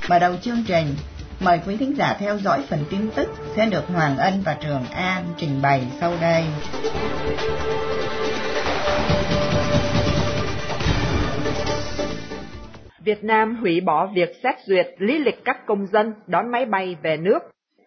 Mở đầu chương trình, mời quý thính giả theo dõi phần tin tức sẽ được Hoàng Ân và Trường An trình bày sau đây. Việt Nam hủy bỏ việc xét duyệt lý lịch các công dân đón máy bay về nước.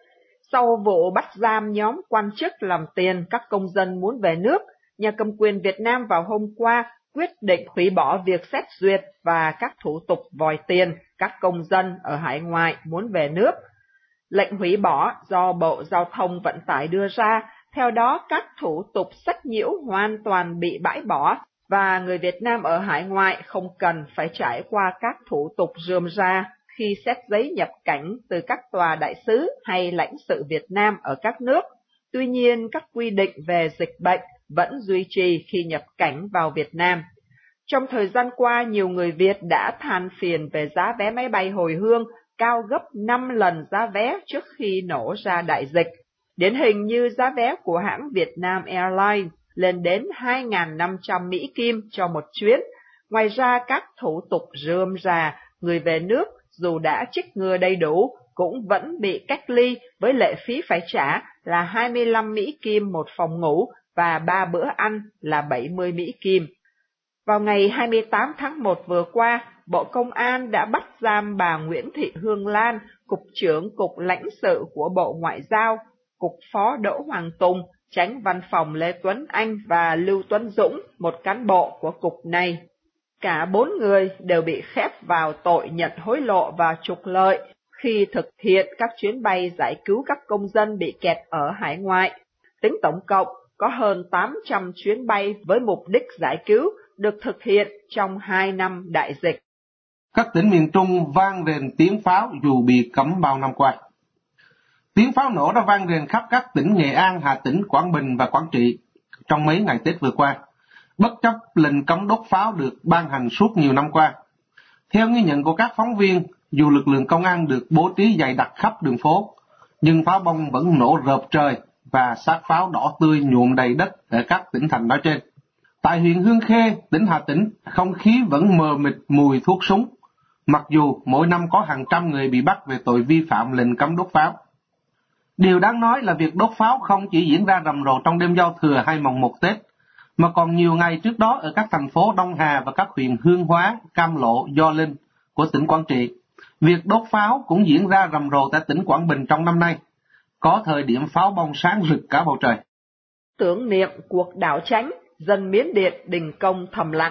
Sau vụ bắt giam nhóm quan chức làm tiền các công dân muốn về nước, nhà cầm quyền Việt Nam vào hôm qua quyết định hủy bỏ việc xét duyệt và các thủ tục vòi tiền các công dân ở hải ngoại muốn về nước. Lệnh hủy bỏ do Bộ Giao thông Vận tải đưa ra, theo đó các thủ tục sách nhiễu hoàn toàn bị bãi bỏ và người Việt Nam ở hải ngoại không cần phải trải qua các thủ tục rườm rà khi xét giấy nhập cảnh từ các tòa đại sứ hay lãnh sự Việt Nam ở các nước. Tuy nhiên, các quy định về dịch bệnh vẫn duy trì khi nhập cảnh vào Việt Nam. Trong thời gian qua, nhiều người Việt đã than phiền về giá vé máy bay hồi hương cao gấp 5 lần giá vé trước khi nổ ra đại dịch. Điển hình như giá vé của hãng Vietnam Airlines lên đến 2.500 Mỹ Kim cho một chuyến. Ngoài ra, các thủ tục rườm rà, người về nước dù đã chích ngừa đầy đủ cũng vẫn bị cách ly với lệ phí phải trả là 25 Mỹ Kim một phòng ngủ và 3 bữa ăn là 70 Mỹ Kim. Vào ngày 28 tháng 1 vừa qua, Bộ Công an đã bắt giam bà Nguyễn Thị Hương Lan, Cục trưởng Cục Lãnh sự của Bộ Ngoại giao, Cục Phó Đỗ Hoàng Tùng, Chánh Văn phòng Lê Tuấn Anh và Lưu Tuấn Dũng, một cán bộ của cục này. Cả 4 người đều bị khép vào tội nhận hối lộ và trục lợi khi thực hiện các chuyến bay giải cứu các công dân bị kẹt ở hải ngoại. Tính tổng cộng, có hơn 800 chuyến bay với mục đích giải cứu được thực hiện trong 2 năm đại dịch. Các tỉnh miền Trung vang rền tiếng pháo dù bị cấm bao năm qua. Tiếng pháo nổ đã vang rền khắp các tỉnh Nghệ An, Hà Tĩnh, Quảng Bình và Quảng Trị trong mấy ngày Tết vừa qua, bất chấp lệnh cấm đốt pháo được ban hành suốt nhiều năm qua. Theo ghi nhận của các phóng viên, dù lực lượng công an được bố trí dày đặc khắp đường phố, nhưng pháo bông vẫn nổ rợp trời và xác pháo đỏ tươi nhuộm đầy đất ở các tỉnh thành nói trên. Tại huyện Hương Khê, tỉnh Hà Tĩnh, không khí vẫn mờ mịt mùi thuốc súng, mặc dù mỗi năm có hàng trăm người bị bắt về tội vi phạm lệnh cấm đốt pháo. Điều đáng nói là việc đốt pháo không chỉ diễn ra rầm rộ trong đêm giao thừa hay mồng 1 Tết, mà còn nhiều ngày trước đó ở các thành phố Đông Hà và các huyện Hương Hóa, Cam Lộ, Gio Linh của tỉnh Quảng Trị. Việc đốt pháo cũng diễn ra rầm rộ tại tỉnh Quảng Bình trong năm nay, có thời điểm pháo bông sáng rực cả bầu trời. Tưởng niệm cuộc đảo chánh, dân Miến Điện đình công thầm lặng.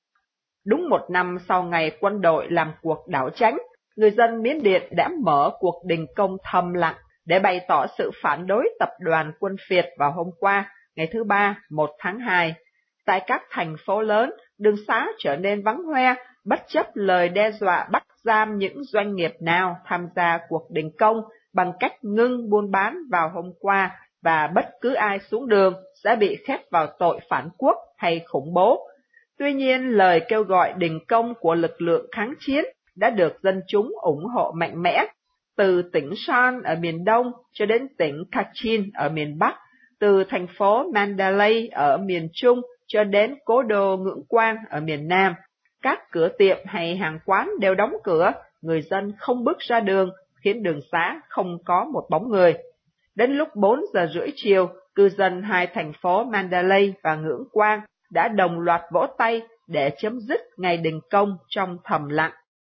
Đúng 1 năm sau ngày quân đội làm cuộc đảo chánh, người dân Miến Điện đã mở cuộc đình công thầm lặng để bày tỏ sự phản đối tập đoàn quân phiệt vào hôm qua, ngày thứ Ba, 1 tháng 2. Tại các thành phố lớn, đường xá trở nên vắng hoe, bất chấp lời đe dọa bắt giam những doanh nghiệp nào tham gia cuộc đình công bằng cách ngưng buôn bán vào hôm qua, và bất cứ ai xuống đường sẽ bị khép vào tội phản quốc hay khủng bố. Tuy nhiên, lời kêu gọi đình công của lực lượng kháng chiến đã được dân chúng ủng hộ mạnh mẽ, từ tỉnh Shan ở miền Đông cho đến tỉnh Kachin ở miền Bắc, từ thành phố Mandalay ở miền Trung cho đến cố đô Ngưỡng Quang ở miền Nam. Các cửa tiệm hay hàng quán đều đóng cửa, người dân không bước ra đường, khiến đường xá không có một bóng người. Đến lúc 4 giờ rưỡi chiều, cư dân 2 thành phố Mandalay và Ngưỡng Quang đã đồng loạt vỗ tay để chấm dứt ngày đình công trong thầm lặng.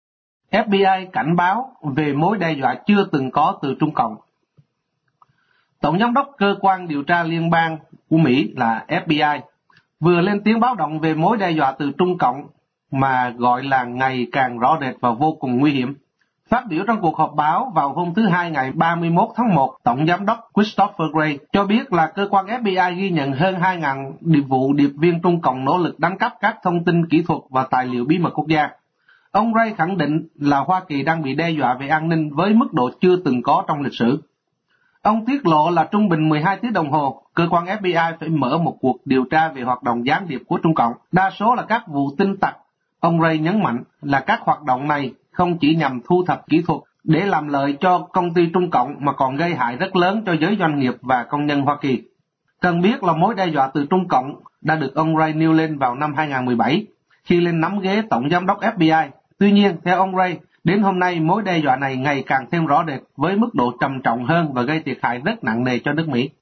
FBI cảnh báo về mối đe dọa chưa từng có từ Trung Cộng. Tổng giám đốc cơ quan điều tra liên bang của Mỹ là FBI vừa lên tiếng báo động về mối đe dọa từ Trung Cộng mà gọi là ngày càng rõ rệt và vô cùng nguy hiểm. Phát biểu trong cuộc họp báo vào hôm thứ Hai ngày 31 tháng 1, Tổng giám đốc Christopher Wray cho biết là cơ quan FBI ghi nhận hơn 2.000 vụ điệp viên Trung Cộng nỗ lực đánh cắp các thông tin kỹ thuật và tài liệu bí mật quốc gia. Ông Wray khẳng định là Hoa Kỳ đang bị đe dọa về an ninh với mức độ chưa từng có trong lịch sử. Ông tiết lộ là trung bình 12 tiếng đồng hồ, cơ quan FBI phải mở một cuộc điều tra về hoạt động gián điệp của Trung Cộng. Đa số là các vụ tin tặc. Ông Wray nhấn mạnh là các hoạt động này không chỉ nhằm thu thập kỹ thuật để làm lợi cho công ty Trung Cộng mà còn gây hại rất lớn cho giới doanh nghiệp và công nhân Hoa Kỳ. Cần biết là mối đe dọa từ Trung Cộng đã được ông Wray nêu lên vào năm 2017 khi lên nắm ghế Tổng giám đốc FBI. Tuy nhiên, theo ông Wray, Đến hôm nay, mối đe dọa này ngày càng thêm rõ rệt với mức độ trầm trọng hơn và gây thiệt hại rất nặng nề cho nước Mỹ.